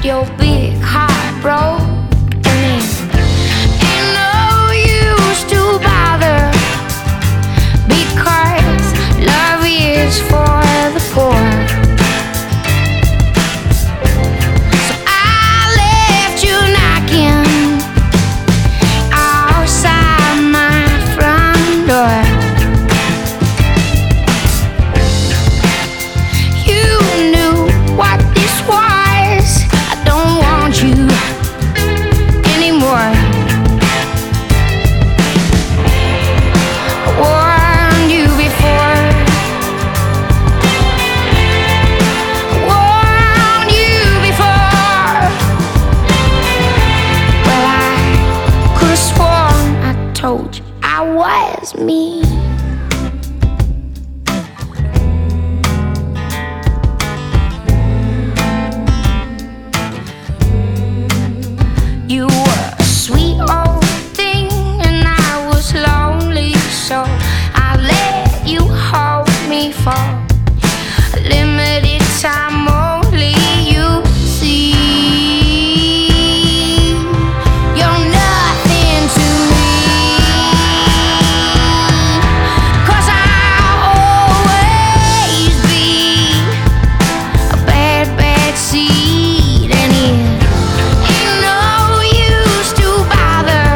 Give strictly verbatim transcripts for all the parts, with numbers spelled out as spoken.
your big heart broke. And it ain't no use to bother, because love is for the poor. So I left you knocking outside my front door. You knew what this was. I don't want you anymore. I warned you before. I warned you before. Well, I could have sworn I told you I was me. You were a sweet old thing, and I was lonely, so I let you hold me for a limited time only. You see, you're nothing to me, 'cause I'll always be a bad, bad seed, and it ain't no use to bother,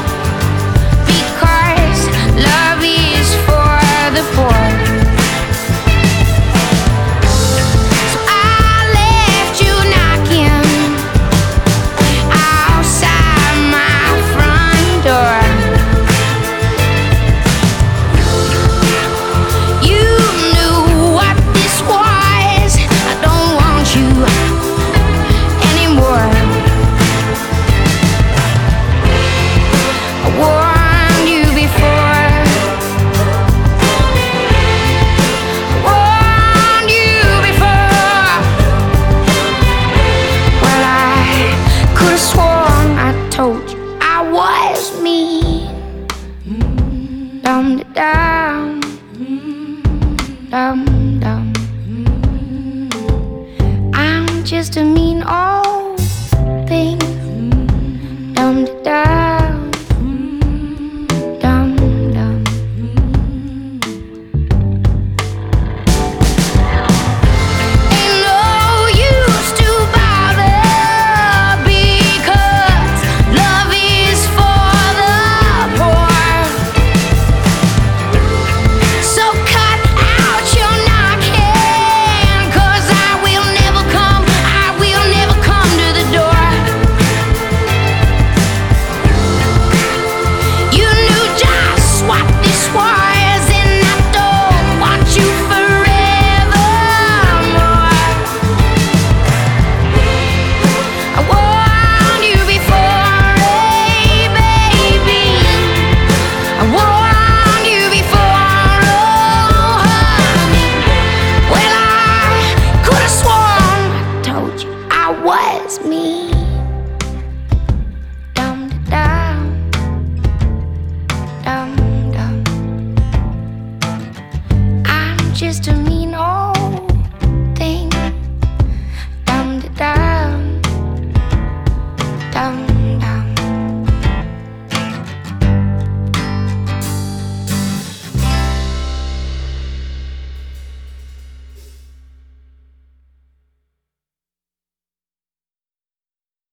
because love is for the poor. So I left you knocking outside my front door. You knew what this was. I don't want you anymore. I warned you before. I warned you before. Well, I could have sworn I told you I was me. Dum dum, dum dum. I'm just a mean old thing. Dum dum, dum dum. Ain't no use to bother, because love is for the poor. So cut out your knocking, 'cause I will never come, I will never come to the door. You knew just what this was, and I don't want you forevermore. I warned you before, hey baby. I warned you before, oh honey. Well, I could have sworn I told you I was me.